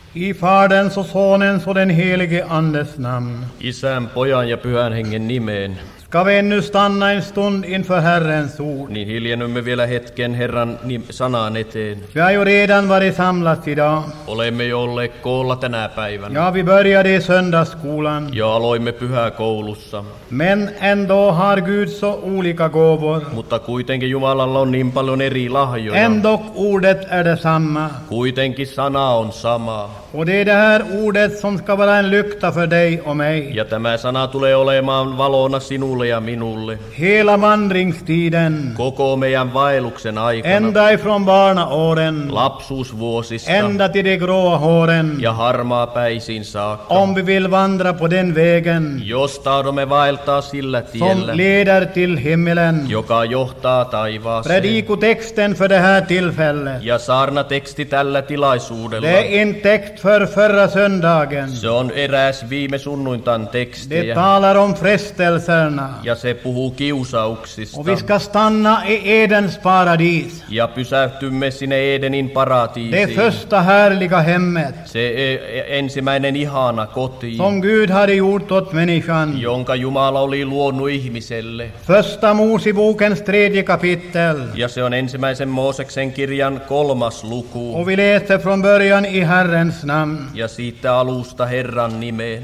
I Faderns och Sonens och den helige Andes namn. Isän, Pojan ja Pyhän Hengen nimeen. Ska vi ännu stanna en stund inför Herrens ord? Niin hiljennymme vielä hetken Herran sanaan eteen. Vi har ju redan varit samlats idag. Olemme jo olleet koolla tänä päivänä. Ja, vi började i söndagsskolan. Ja aloimme pyhäkoulussa. Men ändå har Gud så olika gåvor. Mutta kuitenkin Jumalalla on niin paljon eri lahjoja. Ändå ordet är detsamma. Kuitenkin sana on sama. Och det är det här ordet som ska vara en lykta för dig och mig. Ja tämä sana tulee olemaan valona sinulle ja minulle. Hela vandringstiden. Koko meidän vaelluksen aikana. Ända ifrån barnaåren. Lapsuusvuosista. Ända till de gråa håren. Ja harmaapäisiin saakka. Om vi vill vandra på den vägen. Jos tahdomme vaeltaa sillä tiellä. Som leder till himmelen. Joka johtaa taivaaseen. Predikotexten för det här tillfället. Ja saarnateksti tällä tilaisuudella. Det är en text för förra söndagen. Se on eräs viime sunnuntan tekstejä. Det talar om frestelserna. Ja se puhuu kiusauksista. Och vi ska stanna i Edens paradis. Ja pysähtymme sinne Edenin paratiisiin. Det första härliga hemmet. Se ensimmäinen ihana koti. Som Gud hade gjort åt människan. Jonka Jumala oli luonut ihmiselle. Första Mosebokens 3 kapitel. Ja se on ensimmäisen Mooseksen kirjan 3. luku. Och vi läser från början i Herrens namn. Ja siitä alusta Herran nimeen.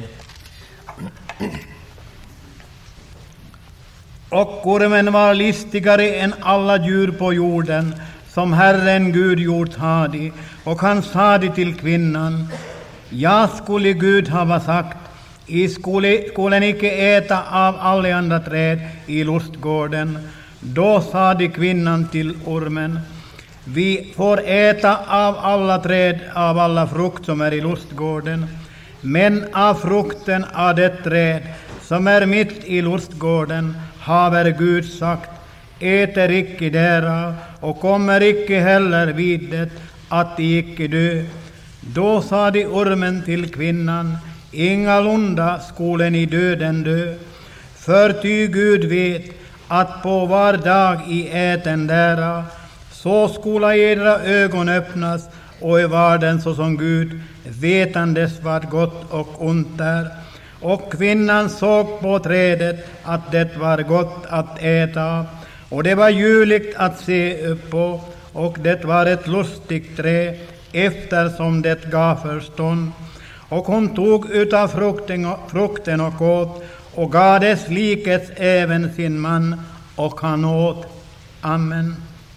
Och ormen var listigare än alla djur på jorden, som Herren Gud gjort hade. Och han sade till kvinnan: Ja, skulle Gud ha sagt, I skulle icke äta av alla andra träd i lustgården. Då sade kvinnan till ormen: Vi får äta av alla träd, av alla frukt som är i lustgården. Men av frukten av det träd som är mitt i lustgården haver Gud sagt: Äter icke därav och kommer icke heller vid det att icke dö. Då sade ormen till kvinnan: Ingalunda skulle ni döden dö. För ty Gud vet att på var dag I äten därav, så skola edra ögon öppnas och I varden såsom Gud, vetandes vad gott och ont är. Och kvinnan såg på trädet att det var gott att äta, och det var ljuvligt att se upp på, och det var ett lustigt trä, eftersom det gav förstånd. Och hon tog utav frukten och åt, och gav dess likets även sin man, och han åt. Amen.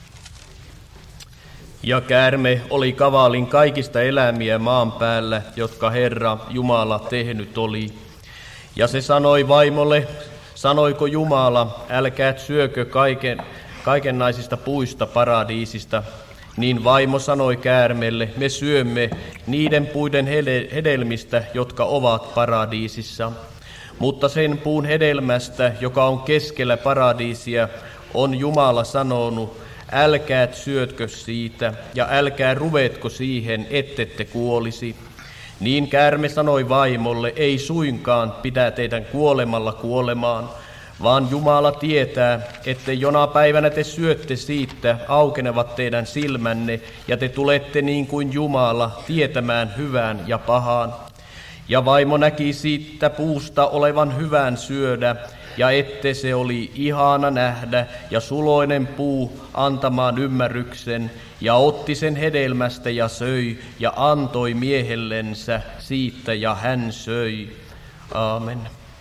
Ja käärme oli kavalin kaikista eläimiä maan päällä, jotka Herra Jumala tehnyt oli. Ja se sanoi vaimolle, sanoiko Jumala, älkää syökö kaikenlaisista puista paradiisista. Niin vaimo sanoi käärmelle, me syömme niiden puiden hedelmistä, jotka ovat paradiisissa. Mutta sen puun hedelmästä, joka on keskellä paradiisia, on Jumala sanonut, älkää syötkö siitä ja älkää ruvetko siihen, ettette kuolisi. Niin käärme sanoi vaimolle, ei suinkaan pidä teidän kuolemalla kuolemaan, vaan Jumala tietää, että jona päivänä te syötte siitä, aukenevat teidän silmänne, ja te tulette niin kuin Jumala tietämään hyvän ja pahan. Ja vaimo näki siitä puusta olevan hyvän syödä, ja ette se oli ihana nähdä, ja suloinen puu antamaan ymmärryksen, ja otti sen hedelmästä ja söi, ja antoi miehellensä siitä, ja hän söi. Aamen.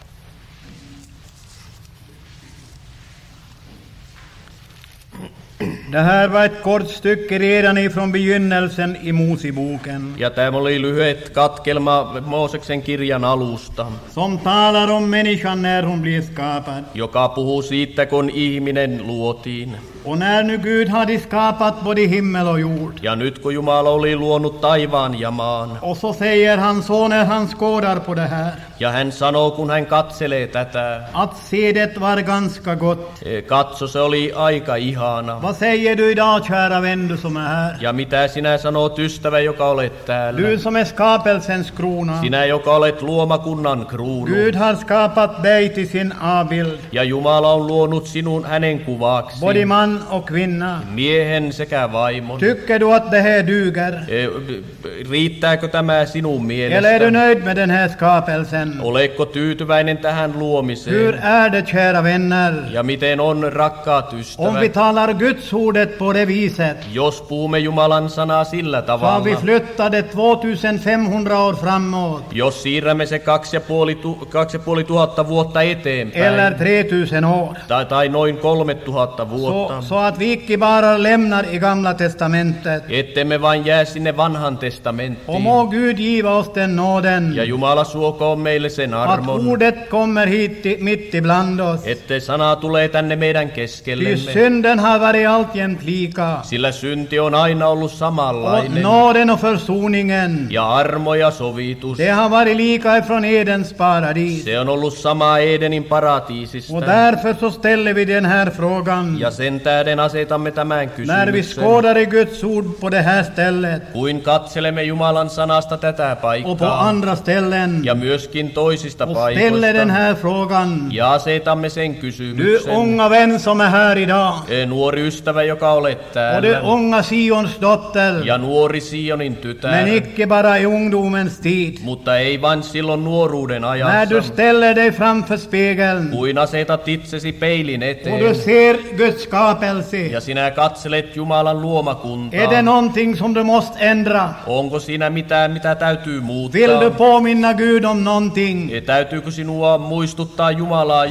Det här var ett kort stycke redan ifrån begynnelsen i Moseboken. Ja tämä oli lyhyet katkelma Mooseksen kirjan alusta. Som talar om människan när hon blir skapad. Joka puhuu siitä, kun ihminen luotiin. Och när nu Gud hade skapat både himmel och jord. Ja nyt kun Jumala oli luonut taivaan ja maan. Och så säger han så när han skådar på det här. Ja hän sanoo, kun hän katselee tätä. Att se det var ganska gott. Katso, se oli aika ihana. Vad säger säger du idag, kära vän, du som är här? Ja mitä sinä sanot, ystävä, joka olet täällä? Du som är skapelsens krona. Sinä, joka olet luomakunnan kruunu. Gud har skapat dig till sin avbild. Ja Jumala on luonut sinun hänen kuvaksi. Både man och kvinna. Miehen sekä vaimon. Tycker du att det här duger? Riittääkö tämä sinun Eller är du mielestäsi? nöjd med den här skapelsen? Oletko tyytyväinen tähän Hur luomiseen? är det, kära vänner? Ja miten on, rakkaat Om vi ystävät? talar Guds ordet på det viset, Jos puhumme Jumalan sanaa sillä så har vi tavalla, flyttat det 2500 år framåt. jos siirrämme se 2500 vuotta Eller eteenpäin, 3000 år. tai noin 3000 vuotta, Så att vi icke bara lämnar i Gamla testamentet. ettemme vain jää sinne vanhan Och testamenttiin. må Gud giva oss den nåden Ja Jumala suokoon meille sen att armon, ordet kommer hit mitt ibland oss. että sana tulee tänne meidän Ty keskellemme. synden har varit alltjämt lika. Sillä synti on aina ollut Och samanlainen. nåden och försoningen, Ja armo ja sovitus, det har varit lika ifrån Edens paradis. se on ollut sama Edenin Och paratiisista. därför så ställer vi den här frågan. Ja sen tähden asetamme tämän När vi kysymyksen. skådar i Guds ord på det här stället Kuin katselemme Jumalan sanasta tätä och på paikkaa andra ställen ja myöskin toisista och ställer den paikoista. här frågan. Ja asetamme sen Du kysymyksen. unga vän som är här idag Nuori ystävä, joka olet och du täällä. unga Sions dotter, Ja nuori Sionin men tytär. icke bara i ungdomens tid. Mutta ei vain silloin nuoruuden När du ajassa. ställer dig framför spegeln Kuin asetat itsesi peilin och du eteen. ser Guds skapelse, Ja sinä katselet Jumalan är det luomakuntaa. någonting som du måste ändra? Onko siinä mitään, mitä täytyy Vill du muuttaa? påminna Gud om någonting? Täytyykö sinua muistuttaa Jumalaa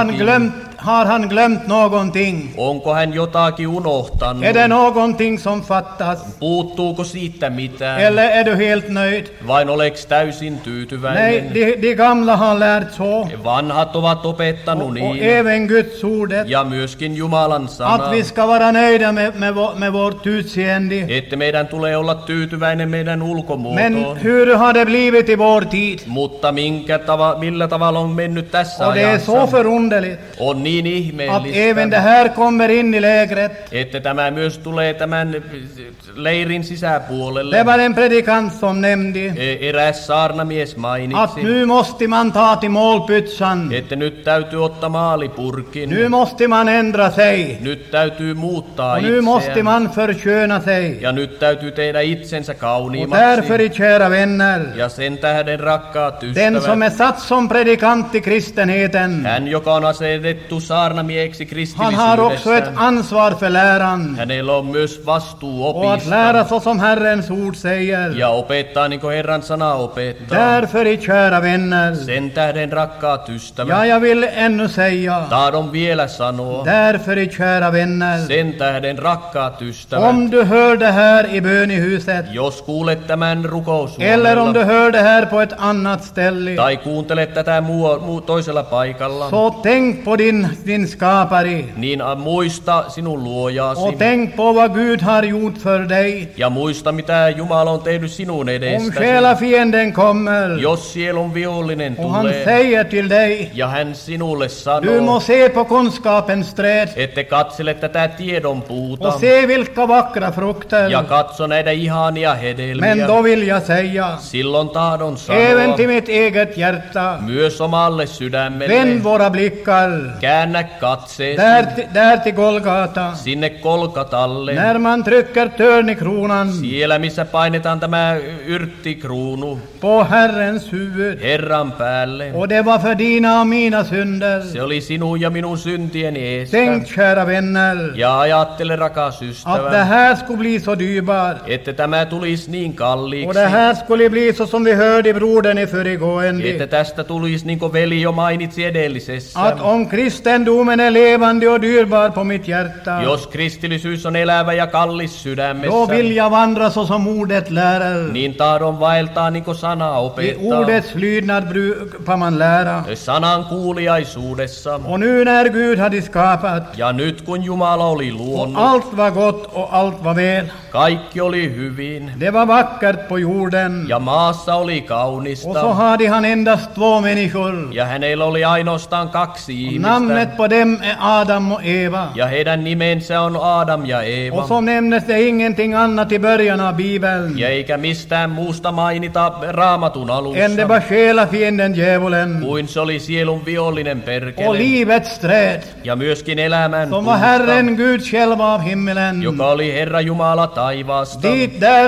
Har han glömt någonting? Onko hän jotakin unohtanut? Är det någonting som fattas? Puuttuuko siitä mitään? Eller är du helt nöjd? Vain oleks täysin Nej, tyytyväinen? de gamla har lärt så. Vanhat ovat opettanut Och niin, även Guds ordet. ja myöskin Jumalan sana, Att vi ska vara nöjda med vårt utseende. että meidän tulee olla tyytyväinen meidän Men ulkomuotoon. hur har det blivit i vår tid? Mutta millä tavalla on mennyt tässä Och det är så ajassa? förunderligt On niin att även det ihmeellistä, här kommer in i lägret. että tämä myös tulee tämän leirin sisäpuolelle. Det var en predikant som nämnde Eräs saarnamies att mainitsi, nu måste man ta till målpytsan. että nyt täytyy ottaa maalipurkin. Nu måste man ändra sig. Nyt täytyy muuttaa Och nu måste itseään. man försköna sig. Ja nyt täytyy tehdä itsensä Och kauniimmaksi. därför, kära vänner, Ja sen tähden, rakkaat den som är ystävät, satt som predikant i kristenheten, hän, joka on asetettu saarnamieheksi han har också ett kristillisyydessä, ansvar för läran. hänellä on myös vastuu Och att lära opista så som Herrens ord säger. ja opettaa niin kuin Herran sana opettaa. Därför, kära vänner, Sen tähden, rakkaat ystävät, ja jag vill ännu säga, tahdon vielä sanoa, därför, kära vänner, sen tähden, rakkaat ystävät, om du hör det här i bönehuset, jos kuulet tämän eller om du rukoushuoneella hör det här på ett annat ställe, tai kuuntelet tätä toisella paikalla, så tänk på din skapare niin muista sinun luojaasi och tänk på vad Gud har gjort för dig. ja muista, mitä Jumala on tehnyt sinun Om edestäsi. själafienden kommer Jos sielun vihollinen och han tulee säger till dig, ja hän sinulle du må sanoo, se på kunskapens träd ette katsele tätä tiedon puuta och se vilka vackra frukter. ja katso näitä ihania Men hedelmiä, då vill jag säga, silloin tahdon även sanoa till mitt eget hjärta, myös omalle vänd sydämelle, våra blickar käännä katseesi där till Golgata. sinne Kolkatalle, När man trycker törnikronan siellä missä painetaan tämä yrttikruunu på Herrens huvud, Herran päälle. och det var för dina och mina synder. Se oli sinun ja minun syntieni eestä. Tänk, kära vänner, Ja ajattele, rakas att det ystävä, här skulle bli så dyrbart. että tämä tulisi niin Och kalliiksi, det här skulle bli så som vi hörde i brodern i että föregående. tästä tulisi, niin kuin veli jo mainitsi edellisessä, Att om kristendomen är levande och dyrbar på mitt hjärta, jos kristillisyys on elävä ja kallis då sydämessä, vill jag vandra så som ordet lär. niin tahdon vaeltaa niin kuin sana I opettaa, ordets lydnad brukar man lära. sanan kuuliaisuudessa. Och nu när Gud hade skapat, Ja nyt kun Jumala oli och luonut, allt var gott och allt var väl, kaikki oli hyvin, det var vackert på jorden, ja maassa oli och så kaunista, hade han endast två människor. ja hänellä oli ainoastaan kaksi ihmistä, Namnet namnet på dem är Adam och Eva. Ja heidän nimensä on Adam ja Och Eeva. så nämnes det ingenting annat i början av Bibeln Ja eikä mistään muusta mainita Raamatun än det alussa, var själafienden djävulen kuin se oli sielun vihollinen och perkele. livets träd Ja myöskin elämän som var puusta, Herren Gud själv av himmelen. joka oli Herra Jumala taivaasta. Dit där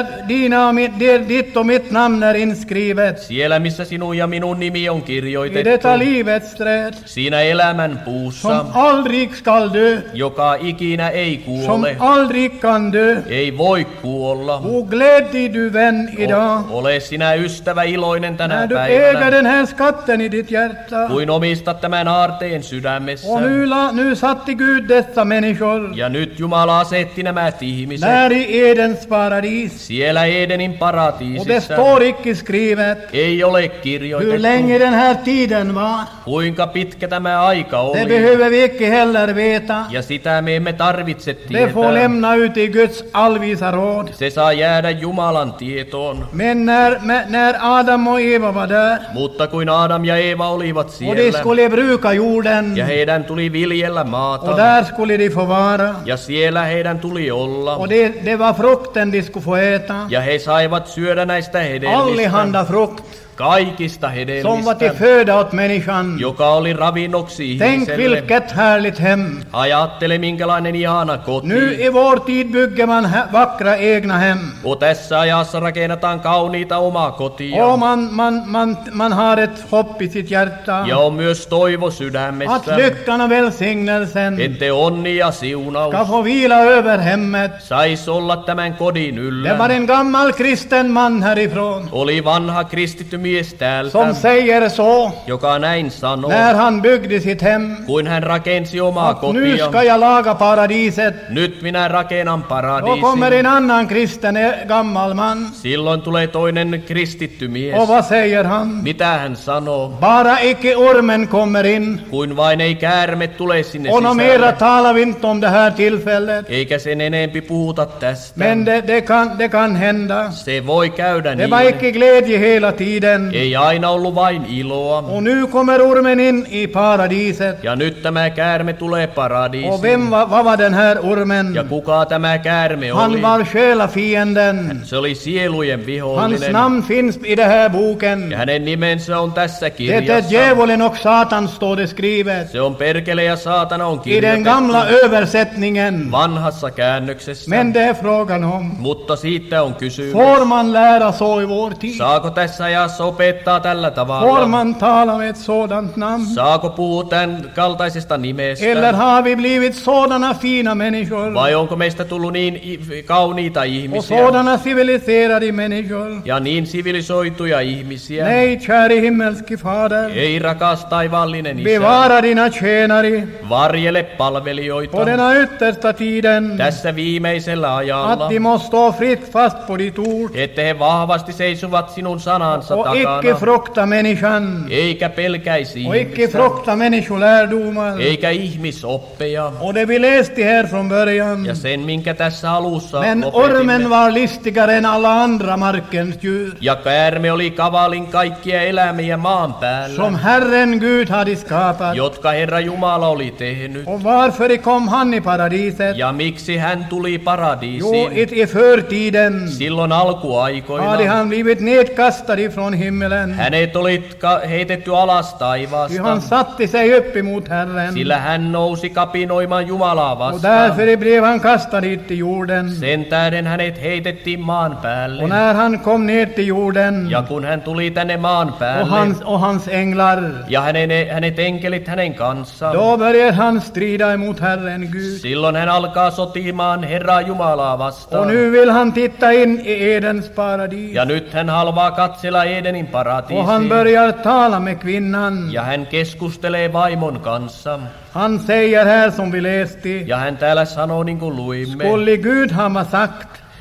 ditt och mitt namn är inskrivet. Siellä missä sinun ja minun nimi on I kirjoitettu. detta livets träd Siinä elämän puussa, som aldrig skall dö, joka ikinä ei som kuole, aldrig kan dö. ei voi kuolla. O gläd dig du vän idag Ole sinä ystävä iloinen tänä när du äger päivänä, den här skatten i ditt hjärta. kuin omistat tämän aarteen sydämessä. Och nu satte Gud dessa människor Ja nyt Jumala asetti nämä ihmiset där i Edens paradis. siellä Edenin Och det paratiisissa. står icke skrivet Ei ole hur kirjoitettu, länge den här tiden var. kuinka pitkä tämä aika Det oli. behöver vi icke heller veta. Ja sitä me emme tarvitse Det får tietää. lämna ut i Guds allvisa råd. Se saa jäädä Jumalan tietoon. Men när Adam och Eva var där Mutta kuin Adam ja Eeva olivat och de siellä, skulle bruka jorden ja heidän tuli viljellä och maata, där skulle de få vara ja siellä heidän tuli olla, och det var frukten de skulle få äta. ja he saivat syödä näistä hedelmistä, Allehanda frukt kaikista som var till hedelmistä, föda åt människan. joka oli ravinnoksi Tänk ihmiselle. vilket härligt hem. Ajattele minkälainen ihana koti. Nu i vår tid bygger man vackra egna hem. Och tässä ajassa rakennetaan kauniita omaa kotia. Och man har ett hopp i sitt hjärta Ja on myös toivo att sydämessä, lyckan och välsignelsen että onni ja ska siunaus få vila över hemmet. sais olla tämän kodin Det var yllä. en gammal kristen man härifrån Oli vanha kristitty mies täältä, som säger så joka näin sanoi, när han byggde sitt hem. kun hän rakensi omaa Att nu kotia. ska jag laga paradiset. Nyt minä rakennan Då kommer paradiisin. en annan kristen gammal man. Silloin tulee toinen kristitty mies. Och vad säger han? Mitä hän sanoo? Bara icke ormen kommer in. Kuin vain ei käärme tule sinne Och mera sisälle. talar vi inte om det här tillfället. Eikä sen enempi puhuta tästä. Men det kan hända. Se voi käydä Det var niin. icke glädje hela tiden. Ei aina ollut vain iloa. Och nu kommer ormen in i paradiset. Ja nyt tämä käärme tulee Och paradiisiin. vad var den här ormen? Ja kuka tämä käärme Han oli? var själafienden. Se oli sielujen Hans vihollinen. namn finns i den här boken. Ja hänen nimensä on tässä Det är kirjassa. djävulen och Satan står det skrivet. Se on perkele ja saatana on I den gamla kirjoitettu översättningen. vanhassa käännöksessä. Men det är frågan om. Mutta siitä on kysymys. Får man lära så i vår tid? Saako tässä ajassa opettaa tällä Får tavalla? man tala med ett sådant namn? Saako puhua tämän kaltaisesta nimestä? Eller har vi blivit sådana fina människor Vai onko meistä tullut niin kauniita och ihmisiä sådana civiliserade människor? ja niin sivilisoituja ihmisiä? Nej, käre himmelske Fader, Ei rakas taivaallinen Isä. bevara dina tjänare Varjele palvelijoita på denna yttersta tiden, tässä viimeisellä ajalla, att de måste stå fritt fast på ditt ord että he vahvasti seisuvat sinun sanansa och icke takana, frukta människan eikä pelkäisi och icke ihmistä, frukta människolärdomar. eikä ihmisoppeja. Och det vi läste här från början. Ja sen, minkä tässä alussa Men opetimme. ormen var listigare än alla andra markens djur, Ja käärme oli kavalin kaikkia eläimiä maan päällä, som Herren Gud hade skapat. jotka Herra Jumala oli tehnyt. Och varför kom han i paradiset? Ja miksi hän tuli Jo, paradiisiin? i förtiden Silloin hade alkuaikoina han blivit nedkastad ifrån himmelen. hänet oli heitetty alas Ty taivaasta, han satte sig upp emot Herren. sillä hän nousi kapinoimaan Jumalaa Och vastaan. därför blev han kastad hit till jorden. Sen tähden hänet heitettiin maan Och päälle. när han kom ner till jorden Ja kun hän tuli tänne maan päälle, och hans änglar, ja hänet enkelit hänen kanssaan, då började han strida emot Herren Gud. silloin hän alkaa sotimaan Herraa Jumalaa Och vastaan. nu vill han titta in i Edens paradis. Ja nyt hän haluaa katsella Edenin Och han paratiisiin. börjar tala med kvinnan. Ja hän keskustelee vaimon kanssa. Han säger här som vi läste, Ja hän täällä sanoo niin kuin luimme. skulle Gud ha sagt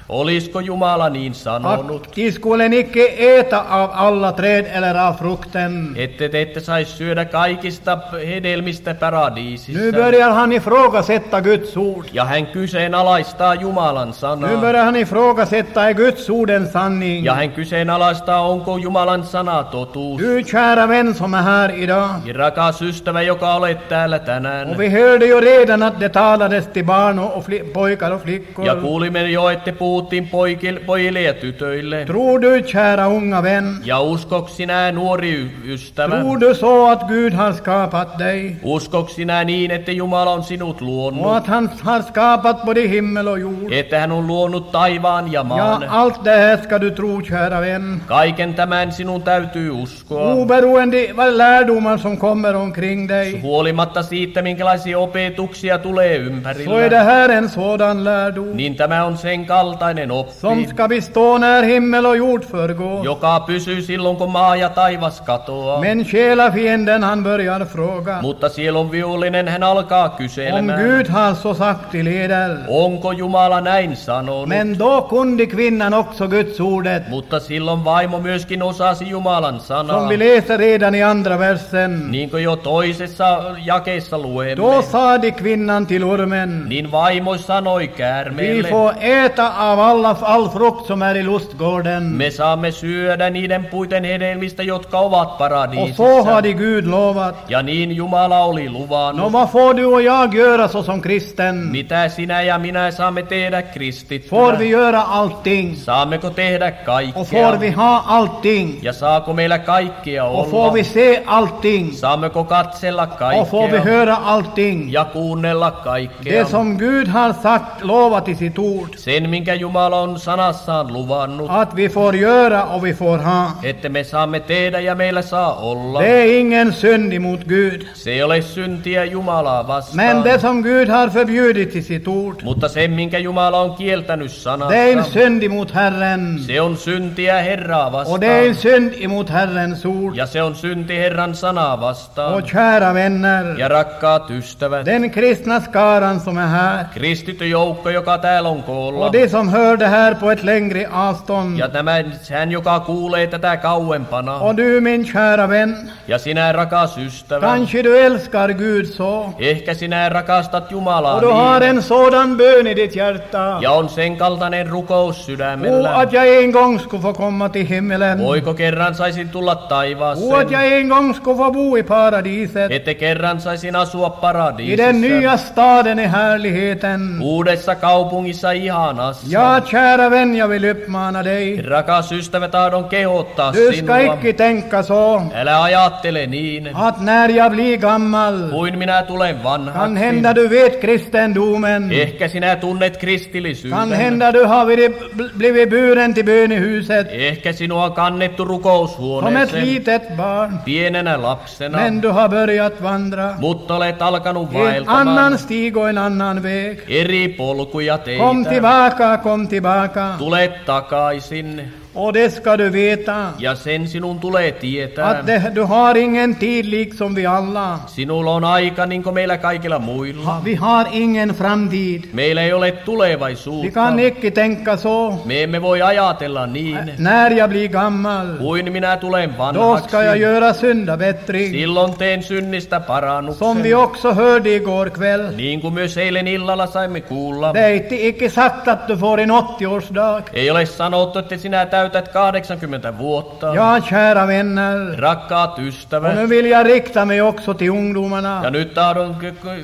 Olisiko Jumala niin sanonut, att de skulle icke äta av alla träd eller av frukten. että te ette saisi syödä kaikista hedelmistä Nu paradiisissa? börjar han ifrågasätta Guds ord. Ja hän kyseenalaistaa Jumalan Nu sanaa. börjar han ifrågasätta är Guds ord en sanning. Ja hän kyseenalaistaa, onko Jumalan sana totuus. Du kära vän som är här idag. Ja rakas ystävä, joka olet täällä tänään. Och vi hörde ju redan att det talades till barn och pojkar och flickor. Ja kuulimme jo, että puhuttiin pojille ja tytöille. Tror du, kära unga vän, Ja uskoks sinä, nuori ystävä? tror du så att Gud har skapat dig? Uskoks sinä niin, että Jumala on sinut Och luonut? att han har skapat både himmel och jord? Että hän on luonut taivaan ja Ja, maan? allt det här ska du tro, kära vän. Kaiken tämän sinun täytyy uskoa. Oberoende vad lärdomar som kommer omkring dig, Huolimatta siitä, minkälaisia opetuksia tulee så är ympärillä, det här en sådan lärdom niin tämä on sen kaltainen som oppi, ska bestå när himmel och jord förgår. joka pysyy silloin, kun maa ja taivas katoaa. Men själafienden han börjar fråga Mutta sielun vihollinen hän alkaa om kyselemään, Gud har så sagt till eder. onko Jumala näin sanonut. Men då kunde kvinnan också Guds ordet, Mutta silloin vaimo myöskin osasi Jumalan sanaa, som vi läser redan i andra versen. niin kuin jo toisessa jakeessa Då luemme. sade kvinnan till ormen, Niin vaimo sanoi vi käärmeelle, får äta av all frukt som är i lustgården. me saamme syödä niiden puiden hedelmistä, jotka ovat Och så paradiisissa. hade Gud lovat. Ja niin Jumala oli Nå, luvannut. vad får du och jag göra så som kristen? Mitä sinä ja minä saamme tehdä Får kristittynä? vi göra allting? Saammeko tehdä Och får vi kaikkea? ha allting? Ja saako meillä kaikkea Och får olla? vi se allting? Saammeko katsella Och får vi kaikkea? höra allting? Ja kuunnella kaikkea? Det som Gud har sagt, lovat i sitt ord, Sen, minkä Jumala on sanassaan luvannut, att vi får göra och vi får ha. että me saamme tehdä ja meillä saa olla. Det är ingen synd emot Gud. Se ei ole syntiä Jumalaa Men vastaan. det som Gud har förbjudit i sitt ord, Mutta se, minkä Jumala on kieltänyt det är en sanassa, synd emot Herren. se on syntiä Herraa Och det är en vastaan. synd emot Herrens ord. Ja se on synti Herran sanaa vastaan. Och kära vänner, Ja rakkaat ystävät, den kristna skaran som är här, kristitty joukko, joka täällä on koolla, och de som hör det här på ett längre avstånd, ja hän, joka kuulee tätä kauempana, och du min kära vän, ja sinä rakas ystävä, kanske du älskar Gud så, ehkä sinä rakastat Jumalaa och du har niin, en sådan bön i ditt hjärta. ja on sen kaltainen rukous sydämellä. Att jag en gång skulle få komma till himmelen. Voiko kerran saisin tulla Att taivaaseen, jag en gång skulle få bo i paradiset. että kerran saisin asua I den paradiisissa, nya staden i härligheten. uudessa kaupungissa ihanassa. Ja, kära vän, jag vill uppmana dig. Rakas ystävä, tahdon kehottaa Du ska sinua. icke tänka så, Älä ajattele niin, att när jag blir gammal, kuin minä tulen kan vanhaksi. hända du vet kristendomen. Ehkä sinä tunnet Kan kristillisyyden. hända du har blivit buren till bönehuset Ehkä sinua on kannettu som ett rukoushuoneeseen litet barn. pienenä lapsena, Men du har börjat vandra mutta olet alkanut en vaeltamaan annan stig och en annan väg. eri polkuja Kom teitä. tillbaka, kom tillbaka. Tule takaisin, Och det ska du veta, ja sen sinun tulee tietää. att du har ingen tid liksom vi alla. Sinulla on aika niin kuin meillä kaikilla muilla. Vi har ingen framtid. Meillä ei ole Vi tulevaisuutta. kan icke tänka så. Me emme voi ajatella niin, När jag blir gammal, kuin minä tulen då vanhaksi. ska jag göra syndabättring. Silloin teen synnistä Som vi parannuksen. också hörde igår kväll. Niin kuin myös eilen illalla saimme kuulla. Det är icke sagt att du får en 80-årsdag. Ei ole sanottu, että sinä täytät 80 vuotta. Ja, kära vänner. Rakkaat Och nu ystävät. vill jag rikta mig också till ungdomarna. Ja nyt tahdon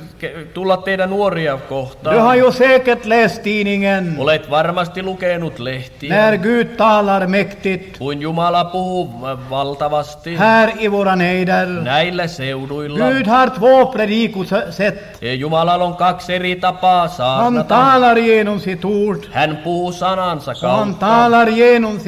tulla teidän nuoria Du har kohtaan. ju säkert läst tidningen. Olet varmasti lukenut lehtiä, När Gud talar mäktigt kuin Jumala puhuu valtavasti här i våra nejder. näillä seuduilla. Gud har två predikosätt. Jumalalla on kaksi eri tapaa Han saarnata. talar genom sitt ord. Hän puhuu sanansa Och han kautta. talar genom sitt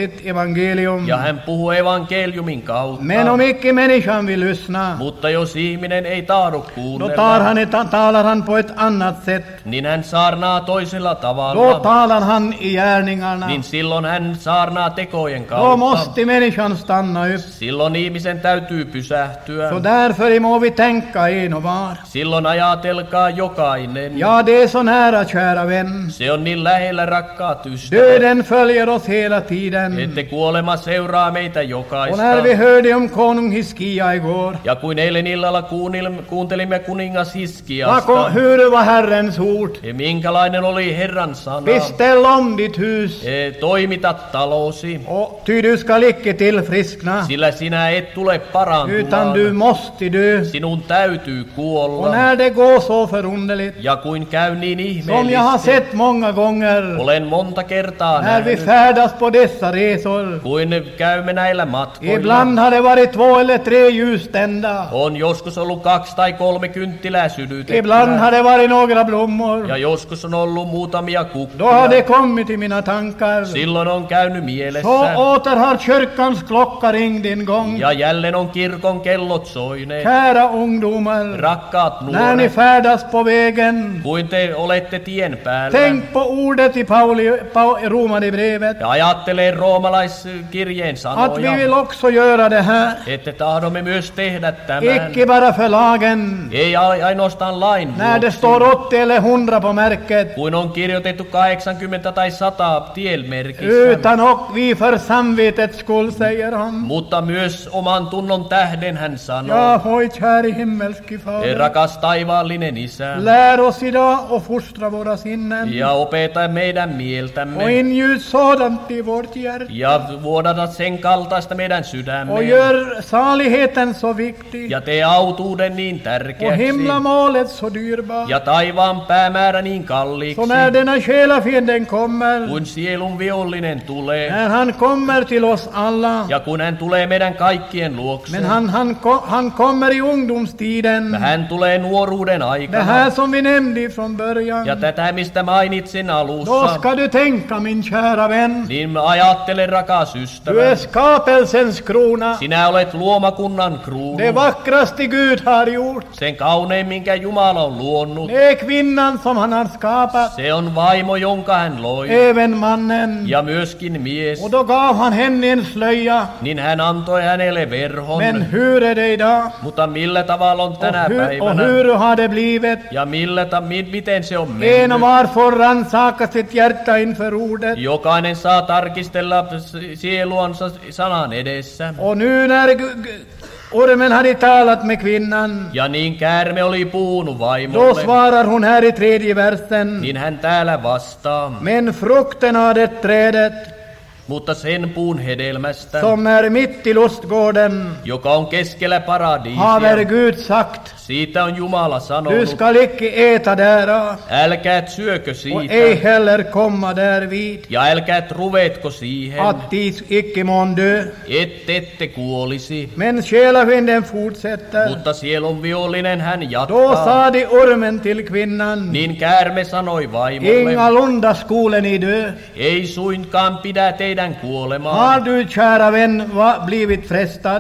sitt evangelium. Ja hän puhuu evankeliumin kautta. Men om icke människan vill lyssna, Mutta jos ihminen ei tahdo då kuunnella, talar han på ett annat sätt. niin hän saarnaa toisella Då tavalla. talar han i gärningarna. Niin silloin hän saarnaa tekojen Då kautta. måste människan stanna upp. Silloin ihmisen täytyy pysähtyä. Så därför må vi tänka en och var. Silloin ajatelkaa jokainen. Ja, det är så nära, kära vän. Se on niin lähellä, rakkaat ystävät, Döden följer oss hela tiden. että kuolema seuraa meitä Och jokaista. när vi hörde om konung Hiskia igår, Ja kuin eilen illalla kuuntelimme kuningas Hiskiasta, hur var Herrens ord? minkälainen oli Herran sana. Beställ om ditt hus, Toimita talosi, ty du skall icke tillfriskna, sillä sinä et tule utan parantumaan. du måste dö. Sinun täytyy Och kuolla. när det går så förunderligt, Ja kuin käy niin som jag har ihmeellisesti, sett många gånger, olen monta kertaa när vi nähnyt, färdas på dessa resor, kuin käymme näillä matkoilla. ibland har det varit 2 eller 3 ljus tända, On joskus ollut 2 tai 3 kynttilää ibland sytytettyä. har det varit några blommor. Ja joskus on ollut muutamia Då har kukkia. det kommit i mina tankar. Silloin on käynyt Så mielessä. åter har kyrkans klocka ringt en gång. Ja jälleen on kirkon kellot soineet. Kära ungdomar, Rakkaat när ni nuoret, färdas på vägen, kuin te olette tien päällä. tänk på ordet i Romaribrevet, Ja ajattelee roomalaiskirjeen att vi vill sanoja, också göra det här. että tahdomme myös tehdä tämän. Icke bara för lagen, Ei ainoastaan lain när det vuoksi, står 80 eller 100 på märket, kuin on kirjoitettu 80 tai 100 tielmerkissä, utan och vi för samvetets skull, säger han. mutta myös oman tunnon tähden hän sanoo. Ja, oj, käre himmelske Fader, Rakas taivaallinen Isä, lär oss idag och fostra våra sinnen ja opeta meidän och mieltämme, ingjut sådant i vårt hjärta ja vuodata sen kaltaista meidän och sydämeen, gör saligheten så viktig ja tee autuuden niin och tärkeäksi, himlamålet så dyrbar. ja taivaan päämäärä niin Så kalliiksi, när denna själafienden kommer, kun sielun vihollinen tulee, när han kommer till oss alla, ja kun hän tulee meidän kaikkien luokse, men han kommer i ungdomstiden, hän tulee nuoruuden det aikana, här som vi nämnde från ja början. tätä mistä mainitsin Då alussa, ska du tänka, min kära vän, niin ajattele rakas du är ystävä, skapelsens krona, sinä olet luomakunnan kruunu, det vackraste Gud har gjort. sen kaunein minkä Jumala on luonut. Det är kvinnan som han har skapat, Se on vaimo, jonka hän loi, även mannen. ja myöskin mies, Och då gav han henne en slöja. niin hän antoi hänelle verhon. Men hur är det idag? Mutta millä tavalla on tänä Och päivänä? hur har det blivit? Ja miten se on En och mennyt? var får rannsaka sitt hjärta inför ordet. Jokainen saa tarkistella sieluansa sanan edessä. Och nu när ormen hade talat med kvinnan, Ja niin käärme oli puhunut då vaimolle, svarar hon här i 3:e versen. niin hän täällä vastaa. Men frukten av det trädet Mutta sen puun hedelmästä, som är mitt i lustgården joka on keskellä haver paradiisia, Gud sagt, siitä on Jumala du sanonut, skall icke äta därav älkää syökö och siitä, ej heller komma därvid, ja älkää ruvetko siihen, att de icke mån dö. ettette kuolisi. Men själafienden fortsätter. Mutta sielun vihollinen hän Då jatkaa. sade ormen till kvinnan, Niin käärme sanoi vaimolle, ingalunda skolen i dö. ei suinkaan pidä teidän kuolemaa. Har du, kära vän, blivit frestad?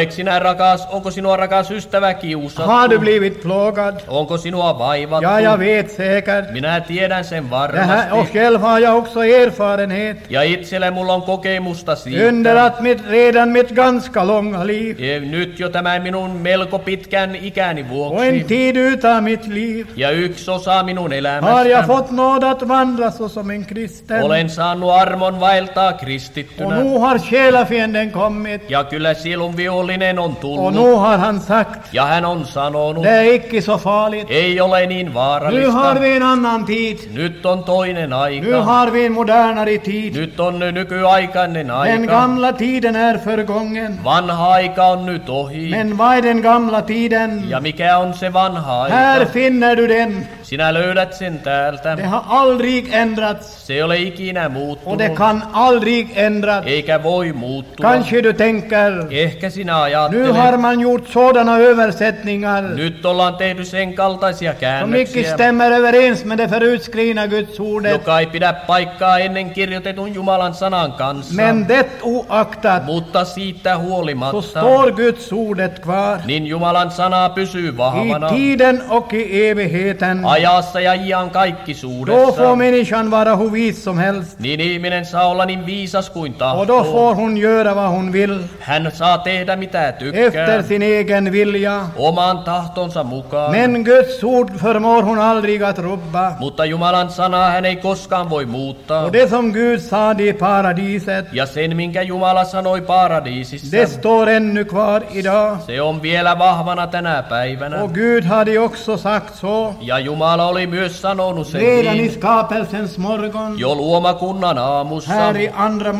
Onko sinua rakas ystävä Har kiusattu? du blivit plågad? Onko sinua vaivattu? Ja, jag vet säkert. Minä tiedän sen Det här, och varmasti. själv har jag också erfarenhet Ja itselle mulla on kokemusta siitä. under att redan mitt ganska långa liv Nyt jo tämän minun melko pitkän ikäni och en vuoksi. tid utav mitt liv Ja yksi osa minun har jag elämästä. fått nåd att vandra såsom en kristen. Olen saanut armon vaeltaa Och kristittynä. nu har själafienden kommit Ja kyllä sielun vihollinen on och tullut. nu har han sagt, Ja hän on sanonut, det är icke så farligt. ei ole niin Nu har vaarallista. vi en annan tid. Nyt on toinen Nu aika. har vi en modernare tid. Nyt on nykyaikainen Den aika. gamla tiden är förgången. Vanha aika on nyt ohi. Men vad är den gamla tiden? Ja mikä on se vanha Här aika? finner du den Sinä löydät sen täältä. Det har aldrig ändrats. Se ei ole ikinä Och muuttunut. det kan aldrig ändras. Eikä voi muuttua. Kanske du tänker, Ehkä sinä nu ajattelet. har man gjort sådana översättningar Nyt ollaan tehty sen kaltaisia som icke käännöksiä, stämmer överens med det förutskrivna Guds ordet. joka ei pidä paikkaa ennen kirjoitetun Jumalan sanan kanssa. Men det oaktat Mutta siitä så huolimatta, står Guds ordet kvar niin Jumalan sana pysyy vahvana. i tiden och i evigheten. Ajassa ja Då får iankaikkisuudessa. människan vara hur vis som helst. Niin ihminen saa olla niin viisas kuin Och då tahtoo. får hon göra vad hon vill Hän saa tehdä mitä tykkää, efter sin egen vilja. oman tahtonsa mukaan. Men Guds ord förmår hon aldrig att rubba. Mutta Jumalan sanaa hän ei koskaan voi muuttaa. Och det som Gud sa i paradiset, Ja sen, minkä Jumala sanoi paradiisissa, det står ännu kvar idag. se on vielä vahvana tänä päivänä. Och Gud hade också sagt så Ja Jumala oli myös sanonut sen redan i niin, skapelsens morgon. jo luomakunnan aamussa, Här i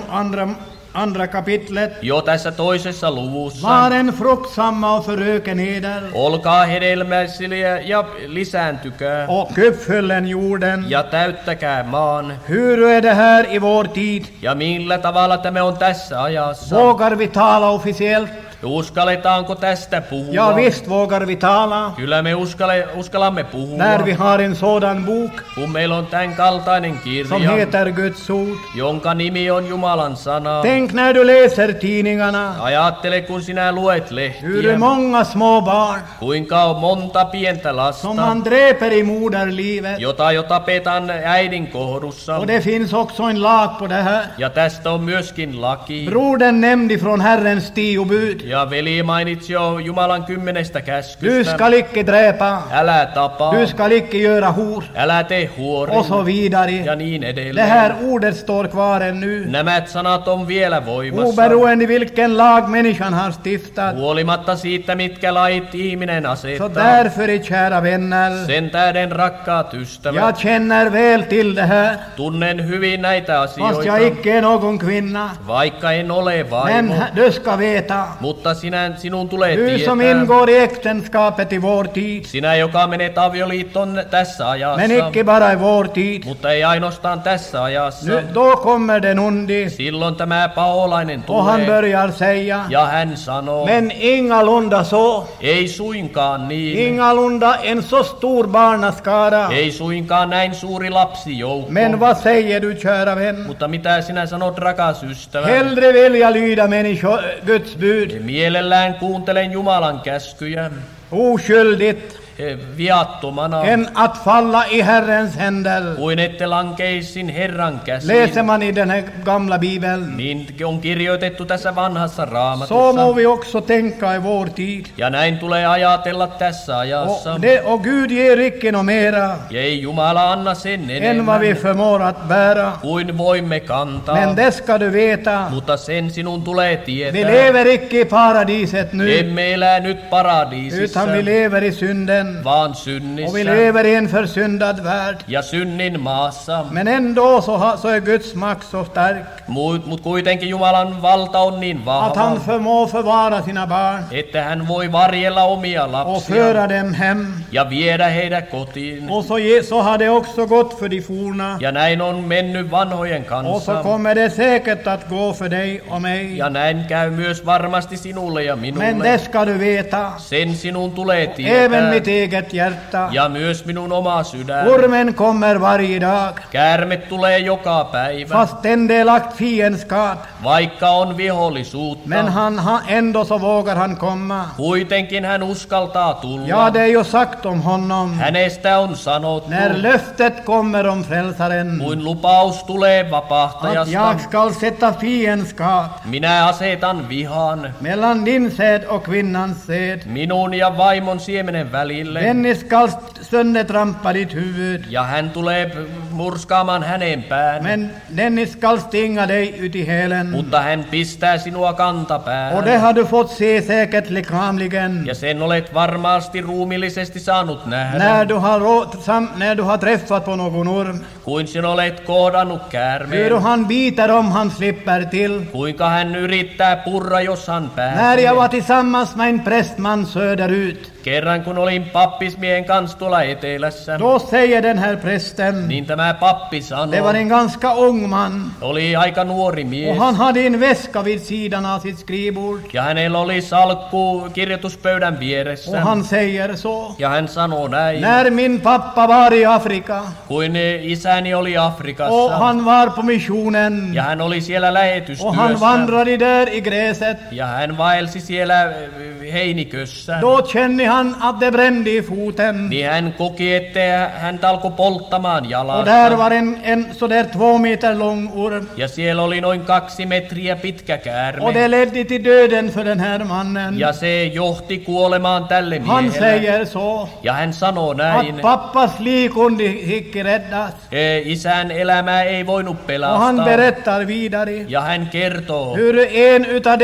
andra kapitlet. jo tässä toisessa luvussa. Var fruktsamma och föröken eder Olkaa hedelmällisiä ja lisääntykää och uppfyllen jorden. ja täyttäkää maan. Hur är det här i vår tid? Ja millä tavalla tämä on tässä ajassa? Vågar vi tala officiellt? Uskalletaanko tästä puhua? Ja visst vågar vi tala. Kyllä me uskallamme puhua, När vi har en sådan bok kun meillä on tämän kaltainen som kirja, heter Guds ord. jonka nimi on Jumalan sana. Tänk när du läser tidningarna Ajattele, kun sinä luet hur lehtiä, många små barn kuinka on monta pientä som lasta, man dräper i moderlivet. jota jo tapetaan äidin kohdussa. Och det finns också en lag på det här. Ja tästä on myöskin laki. Brodern nämnde från Herrens 10 bud. Ja veli mainitsi jo Jumalan 10 Du käskystä. ska icke dräpa. Älä tapaa, Du ska icke göra hor. älä tee Och så huorin vidare. ja niin Det edelleen. här ordet står kvar ännu. Nämä sanat on vielä voimassa. Oberoende vilken lag människan har stiftat. Huolimatta siitä, mitkä lait ihminen Så asettaa. därför, kära vänner, Sen tähden, rakkaat ystävät, jag känner väl till det här. tunnen hyvin näitä Fast jag asioita, icke är någon kvinna. vaikka en ole Men vaimo. du ska veta, Mutta sinun tulee du som tietää, ingår i äktenskapet i vår tid, sinä, joka menet avioliittoon tässä ajassa, men icke bara i vår tid. mutta ei ainoastaan tässä ajassa. Då kommer den onde Silloin tämä paholainen och han tulee börjar säga, ja hän sanoo, men ingalunda så. ei suinkaan niin, Ingalunda en så stor barnaskara. ei suinkaan näin suuri lapsijoukko. Men vad säger du, kära vän? Mutta mitä sinä sanot, rakas ystävä? Hellre vill jag lyda Guds bud, Mielellään kuuntelen Jumalan käskyjä oskyldigt, viattomana, än att falla i Herrens händer. kuin ette lankeisin Herran Läser käsiin. man i den här gamla bibeln, Niin on kirjoitettu tässä vanhassa så må raamatussa. vi också tänka i vår tid. Ja näin tulee ajatella tässä ajassa. Och Gud ger icke no mera Ja ei Jumala anna sen än vad vi enemmän förmår att bära. kuin voimme kantaa. Men det ska du veta, Mutta sen sinun tulee vi tietää. lever icke i paradiset nu, Emme elä nyt paradiisissa, utan vi lever i synden. vaan Och vi synnissä lever i en försyndad värld. ja synnin maassa. Men ändå så är Guds makt så stark Mut kuitenkin Jumalan valta on niin att han vahva, förmår förvara sina barn että hän voi varjella omia och lapsia föra dem hem. ja viedä heidät kotiin. Och så har det också gått för de forna. Ja näin on mennyt vanhojen Och så kanssa. kommer det säkert att gå för dig och mig. Ja näin käy myös varmasti sinulle ja Men minulle. det ska du veta, Sen sinun tulee även mitt tietää. eget hjärta. Ja myös minun oma sydän. Ormen kommer varje dag, Käärme tulee joka päivä, fast en del lagt fiendskap. vaikka on vihollisuutta. Men ändå så vågar han komma. Kuitenkin hän uskaltaa tulla. Ja, det är ju sagt om honom. Hänestä on sanottu, När löftet kommer om frälsaren, kuin lupaus tulee att vapahtajasta. jag ska sätta fiendskap Minä asetan vihan mellan din säd och kvinnans säd. minun ja vaimon siemenen välille. Dennis ska söndertrampa ditt huvud, Ja hän tulee murskaamaan hänen pään. men Dennis ska stinga dig ut i hälen. Mutta hän pistää sinua Och det kantapäähän. har du fått se säkert lekamligen. Ja sen olet varmasti ruumillisesti saanut nähdä, När du har träffat på någon orm, kuin sinä olet kohdannut hur käärmeen. han biter om han slipper till. Kuinka hän yrittää purra, jos hän När jag var pääsee. tillsammans med en prästman söderut, Kerran kun olin pappismiehen kanssa tuolla etelässä. Då säger den här prästen, Niin tämä pappi det var sanoi, en ganska ung man, oli aika nuori och mies. han hade en väska vid sidan av sitt skrivbord. Ja hänellä oli salkku kirjoituspöydän Och vieressä. han säger så, Ja hän sanoo näin, när min pappa var i Afrika kuin isäni oli och Afrikassa. han var på missionen Ja hän oli siellä och han lähetystyössä. vandrade där i gräset, Ja hän vaelsi siellä heinikössä. då kände han att det brände i foten. Niin hän koki, että häntä alkoi polttamaan Och jalasta. där var en sådär 2 meter lång orm. Ja siellä oli noin 2 metriä pitkä Och käärme. det ledde till döden för den här mannen. Ja se johti kuolemaan tälle Han miehelle. säger så, Ja hän sanoo näin, att pappas liv kunde icke räddas. isän elämää ei voinut Och han pelastaa. berättar vidare Ja hän kertoo, hur en utav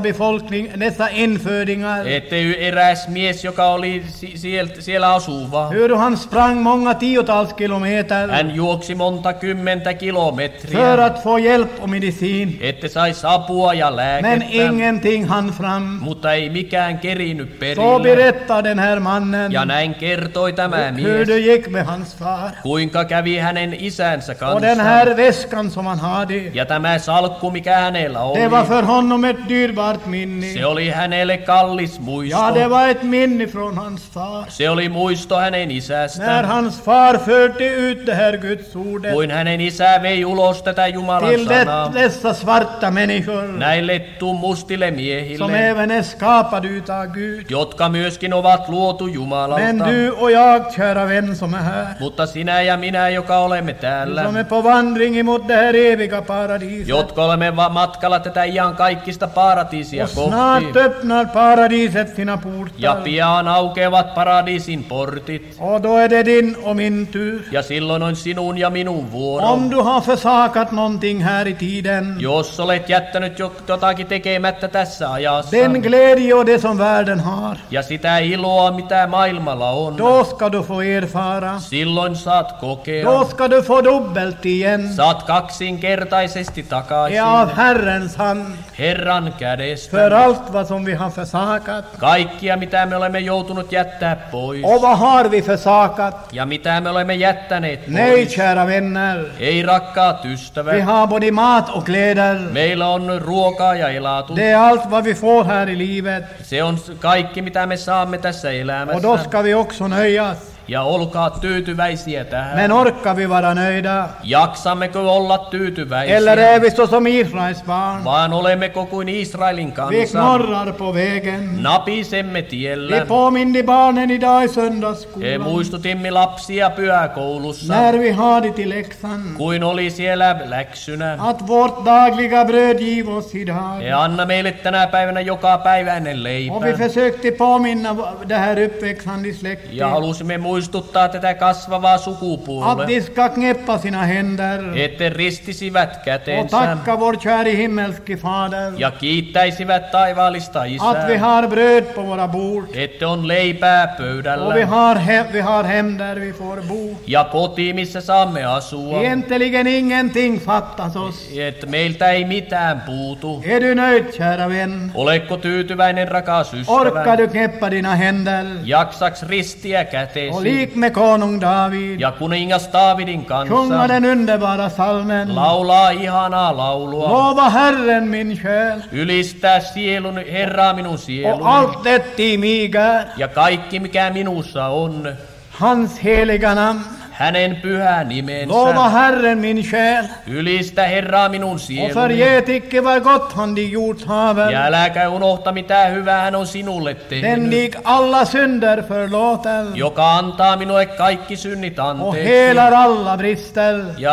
dessa infödingar, että eräs mies, joka oli siellä asuva, hur han sprang många tiotals kilometer hän juoksi monta 10 för kilometriä, att få hjälp och medicin. että saisi apua ja Men lääkettä, ingenting hann fram. mutta ei mikään kerinyt Så perille. berättar den här mannen Ja näin kertoi tämä hur mies, det gick med hans far. kuinka kävi hänen isänsä Och den kanssa. här väskan som han hade, Ja tämä salkku, mikä hänellä det var oli, för honom ett dyrbart minne. se oli hänelle kallis muisto. Ja, det var ett minne från hans far. Se oli muisto hänen När isästään, hans far förde ut det här Guds ordet kuin hänen isä vei ulos tätä Jumalan till sanaa dessa svarta människor näille mustille som miehille, även är skapade utav Gud. jotka myöskin ovat luotu Men Jumalalta. du och jag, kära vän som är här, Mutta sinä ja minä, joka olemme som täällä, är på vandring emot det här eviga paradiset, jotka olemme matkalla tätä ihan kaikkista paratiisia och snart kohti, öppnar paradiset sina ja portar. pian aukeavat paradiisin portit, Och då är det din och min tur. ja silloin on sinun ja minun vuoro. Om du har försakat någonting här i tiden, Jos olet jättänyt jotakin tekemättä tässä ajassa, den glädje och det som världen har, ja sitä iloa, mitä maailmalla on, då ska du få erfara. silloin saat kokea. Då ska du få dubbelt igen. Saat kaksinkertaisesti takaisin Ja, av Herrens hand, Herran kädestä. för allt vad som vi har försakat. Kaikkia, mitä me olemme joutunut jättää pois. Och vad har vi försakat? Ja mitä me olemme jättäneet Nej, pois. kära vänner. Ei rakkaat Vi ystävät. har både mat och kläder. Meillä on ruokaa ja elatus. Det är allt vad vi får här i livet. Se on kaikki, mitä me saamme tässä Och då elämässä. ska vi också nöjas. Ja olkaa tyytyväisiä tähän. Men orkar vi vara nöjda? Jaksammeko olla Eller tyytyväisiä? är vi så som Israels barn? Vaan olemmeko kuin Israelin Vi kansa? knorrar på vägen. Napisemme Vi tiellä. påminde barnen idag i He söndagsskolan. muistutimme lapsia pyhäkoulussa, När vi hade till läxan. kuin oli siellä läksynä. Att vårt dagliga bröd giv oss idag. He anna meille tänä päivänä joka päiväinen Och leipä. vi försökte påminna det här uppväxande Ja släktet halusimme muistuttaa tätä kasvavaa att sukupuolta, de ska knäppa sina händer että ristisivät och kätensä tacka vår käre himmelske Fader ja kiittäisivät taivaallista att vi Isää, har bröd på våra bord että on leipää och pöydällä vi har hem där vi får bo. ja koti, missä saamme asua. Egentligen ingenting fattas oss. Että meiltä ei mitään puutu. Är du nöjd, kära vän? Oletko tyytyväinen, rakas Orkar ystävä? du knäppa dina händer? Jaksaks ristiä Och käteesi lik med konung David, ja kuningas Daavidin sjunga kanssa den underbara salmen. laulaa ihanaa laulua. Lova Herren min själ Ylistää sielun, Herraa minun och sieluni allt det i mig är, ja kaikki mikä minussa on, hans heliga namn. hänen pyhä Lova nimensä. Herren min själ Ylistä Herraa minun och sieluni förget icke vad gott han dig gjort haver. ja äläkä unohta mitä hyvää hän on sinulle Den tehnyt, dig alla synder förlåter joka antaa minulle kaikki synnit och anteeksi helar alla brister. ja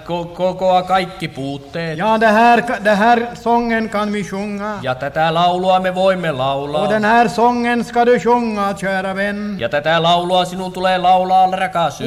kokoaa kaikki puutteet. Ja, det här sången kan vi sjunga. Ja tätä laulua me voimme Och laulaa. den här sången ska du sjunga, kära vän. Ja tätä laulua sinun tulee laulaa, rakas Och att ystävä.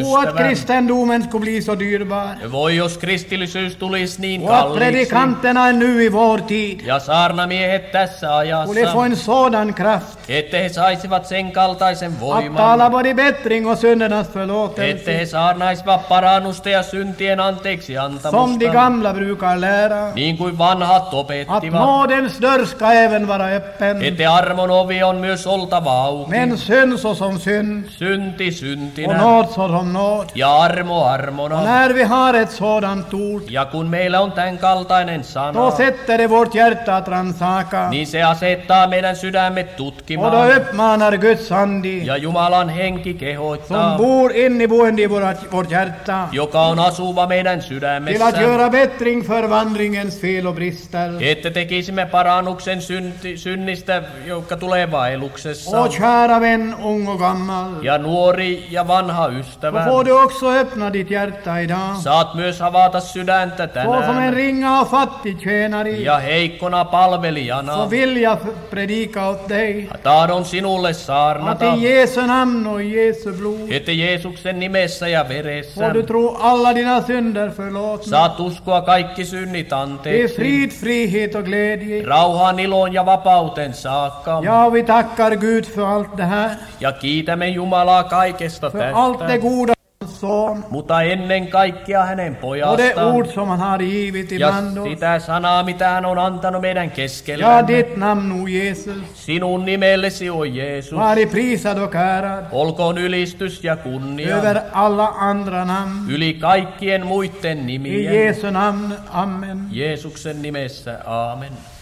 kristendomen skulle bli så dyrbar. Voi jos kristillisyys tulisi niin Och att kalliiksi. predikanterna nu i vår tid Ja saarnamiehet tässä skulle få ajassa, en sådan kraft että he saisivat sen kaltaisen att voiman, tala både bättring och syndernas että förlåtelse he saarnaisivat parannusta ja syntien anteeksi som de antamusta, gamla brukar lära. niin kuin vanhat Att opettivat. nådens dörr ska även vara öppen. Että armon ovi on myös oltava auki. Men synd såsom synd Synti och syntinä nåd såsom nåd. ja armo Och armona. när vi har ett sådant ord, Ja kun meillä on tämän kaltainen sana, då sätter det vårt hjärta att rannsaka. niin se asettaa meidän sydämet Och då tutkimaan. uppmanar Guds ande Ja Jumalan henki som kehottaa, bor inneboende i vårt hjärta joka on asuva meidän till att sydämessä, göra bättring för vandringens fel och brister. että tekisimme parannuksen synnistä, jotka tulee vaelluksessa. Och kära vän, ung och gammal, Ja nuori ja vanha då ystävä, får du också öppna ditt hjärta idag. saat myös avata sydäntä Så som en tänään. ringa och fattig tjänare Ja heikkona palvelijana så vill jag predika åt dig tahdon sinulle att saarnata, i Jesu namn och i Jesu blod että Jeesuksen nimessä ja veressä får du tro alla dina synder förlåtna. saat uskoa kaikki synnit Det är anteeksi. frid, frihet och glädje. Rauhaan, iloon ja vapauteen saakka. Ja, vi tackar Gud för allt det här, Ja kiitämme Jumalaa kaikesta för allt det tästä. goda son Mutta ennen kaikkea hänen och det pojastaan. ord som han har givit Ja ibland oss. sitä sanaa, mitä hän on antanut meidän Ja, keskellämme. ditt namn, o Jesus, Sinun nimellesi, o Jeesus. var prisad och ärad Olkoon ylistys ja kunnia över alla andra namn. yli kaikkien muiden I nimien. Jesu namn, amen. Jeesuksen nimessä, aamen.